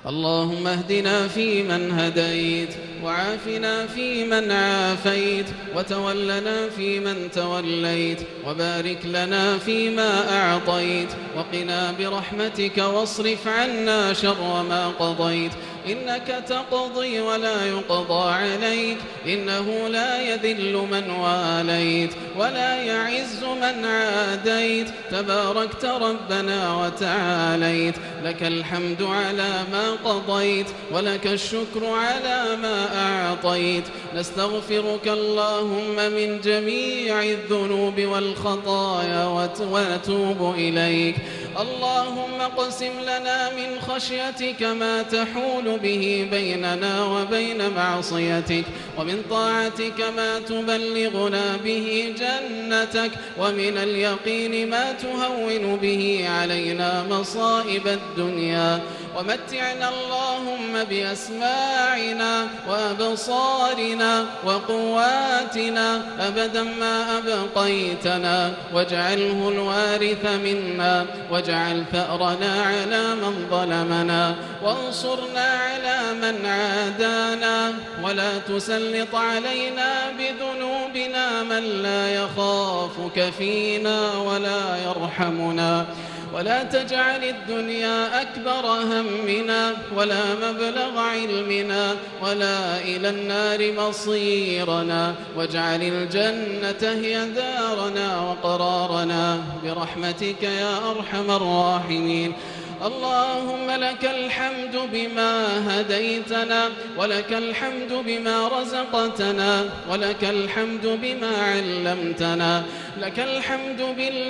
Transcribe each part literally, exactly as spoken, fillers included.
اللهم اهدنا فيمن هديت، وعافنا فيمن عافيت، وتولنا فيمن توليت، وبارك لنا فيما أعطيت، وقنا برحمتك واصرف عنا شر ما قضيت، إنك تقضي ولا يقضى عليك، إنه لا يذل من واليت ولا يعز من عاديت، تباركت ربنا وتعاليت، لك الحمد على ما قضيت، ولك الشكر على ما أعطيت. نستغفرك اللهم من جميع الذنوب والخطايا ونتوب إليك. اللهم اقسم لنا من خشيتك ما تحول به بيننا وبين معصيتك، ومن طاعتك ما تبلغنا به جنتك، ومن اليقين ما تهون به علينا مصائب الدنيا، ومتعنا اللهم بأسماعنا وأبصارنا وقواتنا أبدا ما أبقيتنا، واجعله الوارث منا، واجعل ثأرنا على من ظلمنا، وانصرنا على من عادانا، ولا تسلط علينا بذنوبنا من لا يخافك فينا ولا يرحمنا، ولا تجعل الدنيا أكبر همنا ولا مبلغ علمنا ولا إلى النار مصيرنا، واجعل الجنة هي دارنا وقرارنا برحمتك يا أرحم الراحمين. اللهم لك الحمد بما هديتنا، ولك الحمد بما رزقتنا، ولك الحمد بما علمتنا، لك الحمد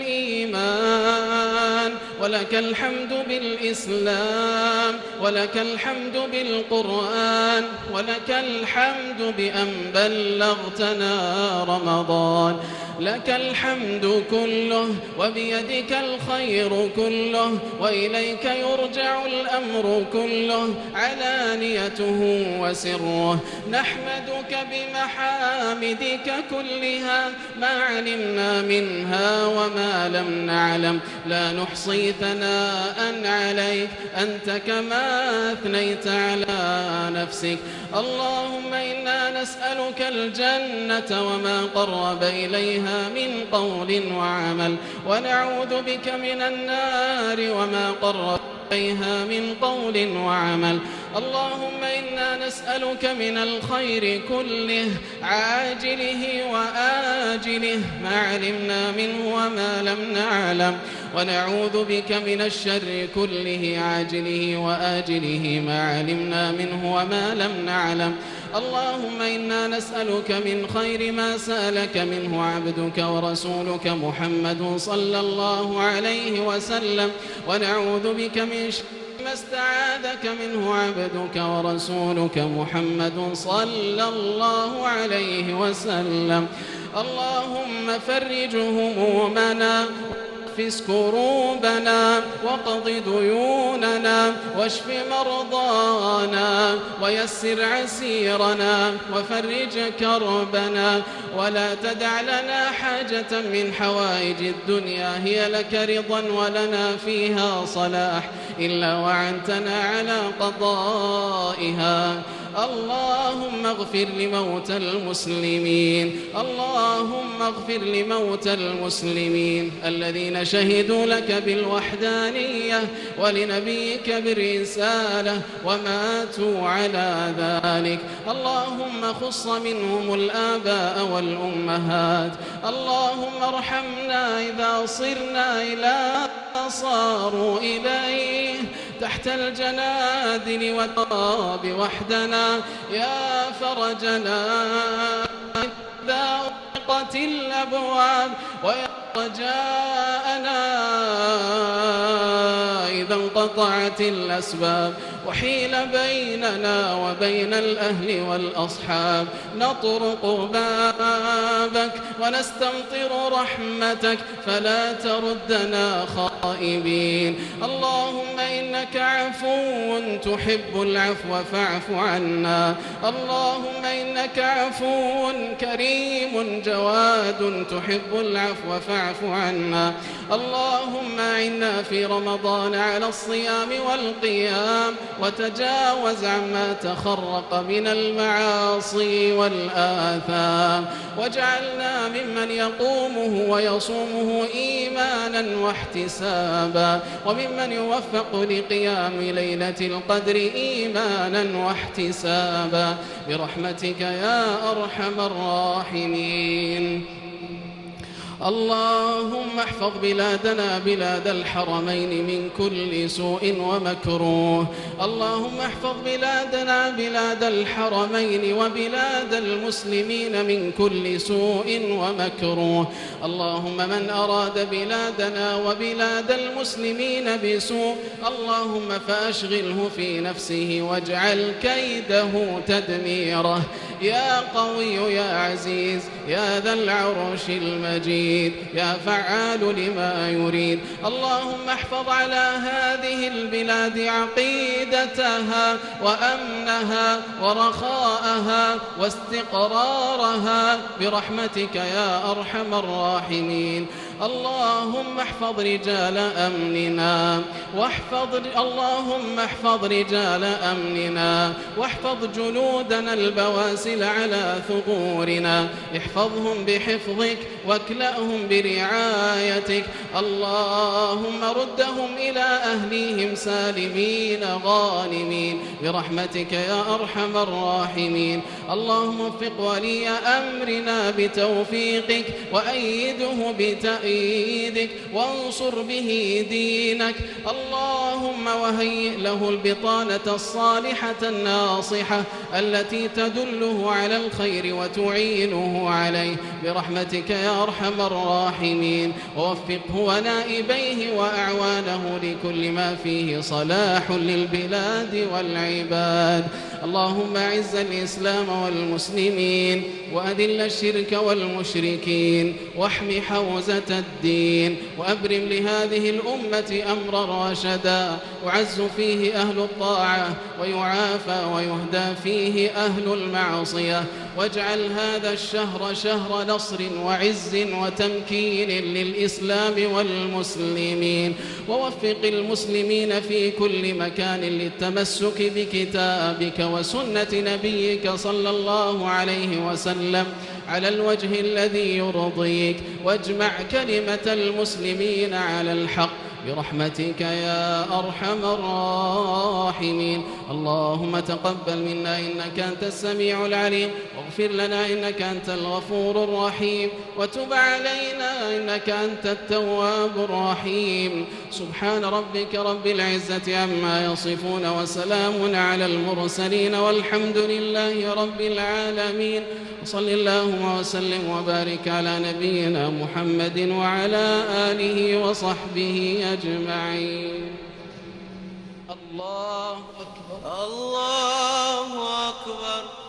بالإيمان، ولك الحمد بالإسلام، ولك الحمد بالقرآن، ولك الحمد بأن بلغتنا رمضان. لك الحمد كله وبيدك الخير كله، وإليك يرجع الأمر كله علانيته وسره. نحمدك بمحامدك كلها ما علمنا منها وما لم نعلم، لا نحصي ثناء عليك أنت كما أثنيت على نفسك. اللهم إنا نسألك الجنة وما قرب إليها من قول وعمل، ونعوذ بك من النار وما قرب إليها من قول وعمل. اللهم إنا نسألك من الخير كله عاجله وآجله ما علمنا منه وما لم نعلم، ونعوذ بك من الشر كله عاجله وآجله ما علمنا منه وما لم نعلم. اللهم إنا نسألك من خير ما سألك منه عبدك ورسولك محمد صلى الله عليه وسلم، ونعوذ بك من شر ما استعاذك منه عبدك ورسولك محمد صلى الله عليه وسلم. اللهم فرج همومنا، نفس كروبنا، وقض ديوننا، واشف مرضانا، ويسر عسيرنا، وفرج كربنا، ولا تدع لنا حاجة من حوائج الدنيا هي لك رضا ولنا فيها صلاح إلا وعنتنا على قضائها. اللهم اغفر لموتى المسلمين، اللهم اغفر لموتى المسلمين الذين شهدوا لك بالوحدانية ولنبيك بالرسالة وماتوا على ذلك. اللهم خص منهم الآباء والأمهات. اللهم ارحمنا إذا صرنا إلى صاروا إليه تحت الجنادل والتراب وحدنا يا فرجنا إذا أغلقت الأبواب، ويا رجاءنا إذا انقطعت الأسباب، وحيل بيننا وبين الأهل والأصحاب. نطرق بابك ونستمطر رحمتك فلا تردنا خائبين. اللهم إنك عفو تحب العفو فاعف عنا. اللهم إنك عفو كريم جواد تحب العفو فاعف فاعف عنا. اللهم أعنا في رمضان على الصيام والقيام، وتجاوز عما تخرق من المعاصي والآثام، واجعلنا ممن يقومه ويصومه إيمانا واحتسابا، وممن يوفق لقيام ليلة القدر إيمانا واحتسابا برحمتك يا أرحم الراحمين. اللهم احفظ بلادنا بلاد الحرمين من كل سوء ومكروه. اللهم احفظ بلادنا بلاد الحرمين وبلاد المسلمين من كل سوء ومكروه. اللهم من أراد بلادنا وبلاد المسلمين بسوء اللهم فأشغله في نفسه واجعل كيده تدميره. يا قوي يا عزيز يا ذا العرش المجيد يا فعال لما يريد. اللهم احفظ على هذه البلاد عقيدتها وأمنها ورخاءها واستقرارها برحمتك يا أرحم الراحمين. اللهم احفظ رجال أمننا واحفظ اللهم احفظ رجال أمننا واحفظ جنودنا البواسل على ثغورنا. احفظهم بحفظك واكلأهم برعايتك. اللهم ردهم إلى أهليهم سالمين غانمين برحمتك يا أرحم الراحمين. اللهم وفق ولي أمرنا بتوفيقك وأيده بتأييدك وانصر به دينك. اللهم وهيئ له البطانة الصالحة الناصحة التي تدله على الخير وتعينه عليه برحمتك يا أرحم الراحمين. ووفقه ونائبيه وأعوانه لكل ما فيه صلاح للبلاد والعباد. اللهم أعز الإسلام والمسلمين وأذل الشرك والمشركين واحم حوزة الدين وأبرم لهذه الأمة أمرا رشدا وعز فيه أهل الطاعة ويعافى ويهدى فيه أهل المعصية. واجعل هذا الشهر شهر نصر وعز وتمكين للإسلام والمسلمين. ووفق المسلمين في كل مكان للتمسك بكتابك وسنة نبيك صلى الله عليه وسلم على الوجه الذي يرضيك. واجمع كلمة المسلمين على الحق برحمتك يا أرحم الراحمين. اللهم تقبل منا إنك أنت السميع العليم واغفر لنا إنك أنت الغفور الرحيم وتب علينا إنك أنت التواب الرحيم. سبحان ربك رب العزة عما يصفون وسلام على المرسلين والحمد لله رب العالمين. وصل اللهم وسلم وبارك على نبينا محمد وعلى آله وصحبه أجمعين. الله أكبر الله أكبر.